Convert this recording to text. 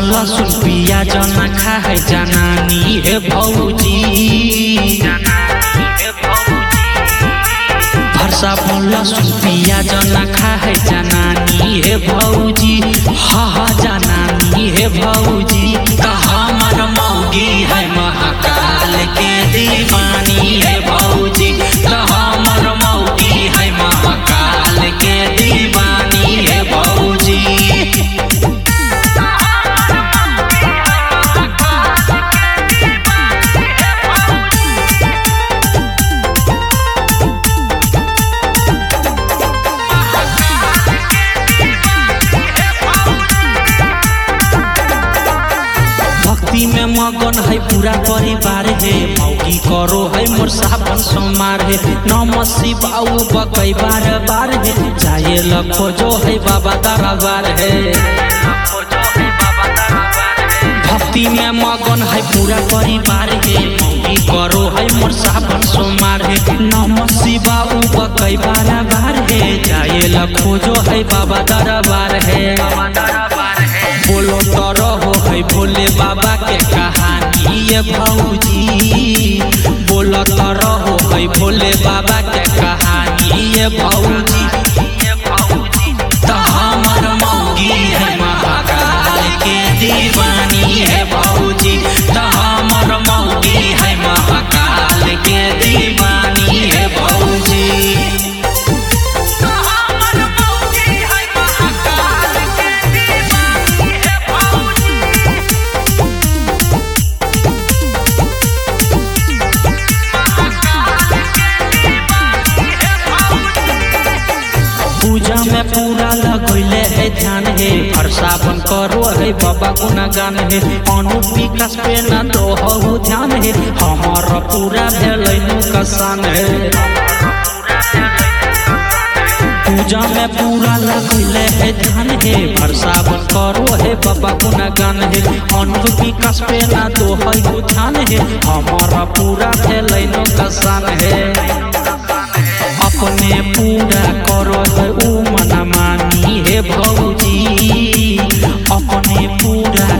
लहसुन प्याज ना खाए जनानी हे भौजी। भरसा लहसुन प्याज ना खाए जनानी हे भौजी। हा जनानी हे भौजी। हमर मौगी है महाकाल के दीवानी है भौजी। हमर मौगी है महाकाल के दीवानी है भौजी। में मगन है पूरा परिवार है। मौगी करो है मोर सावन सोमार है। नमः शिवाय बकई बार बार है। जाए खोजो है बाबा दरबार है। भक्ति में मगन है पूरा परिवार है। मौगी करो है मोर सावन सोमार है। नमः शिवाय बकई बार बार है। जाए खोजो है बाबा दरबार है। बोलो तो रहो है भोले बाबा के कहानी ये भौजी। बोलो तो रहो है भोले बाबा के कहानी ये भौजी। तो हमर मौगी है महाकाल के दीवानी है भौजी। तो हमर मौगी है महाकाल के दीवानी है भौजी। पूजा में पूरा लगैले है ध्यान है। हर सावन करो है बाबा गुणगान है। अनु विकास पे न दो ध्यान है। हमारा पूरा भेलैनु कसान है। पूजा में पूरा लगैले है ध्यान है। हर सावन करो है बाबा गुणगान है। अनु विकास पे न दो ध्यान है। हमारा पूरा भेलैनु कसान है। अपने पूरा करो है उ मन मानी है भौजी। अपने पूरा